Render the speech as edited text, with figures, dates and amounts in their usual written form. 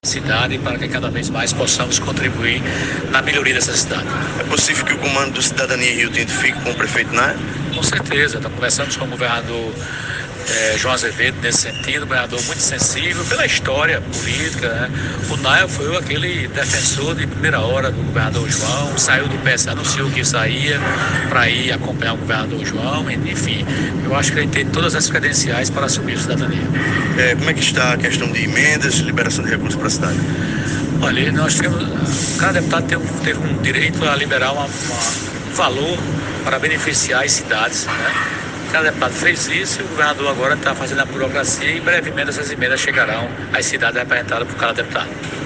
cidade para que cada vez mais possamos contribuir na melhoria dessa cidade. É possível que o comando do Cidadania Rio Tinto fique com o prefeito Nair? Com certeza, conversamos com o governador João Azevedo nesse sentido, um governador muito sensível pela história política, né? O Nair foi aquele defensor de primeira hora do governador João, saiu do PS, anunciou que saía para ir acompanhar o governador João, enfim, eu acho que ele tem todas as credenciais para assumir a cidadania. Como é que está a questão de emendas, liberação de recursos para a cidade? Olha, nós temos, cada deputado teve um direito a liberar um valor para beneficiar as cidades, né? Cada deputado fez isso e o governador agora está fazendo a burocracia e brevemente essas emendas chegarão às cidades representadas por cada deputado.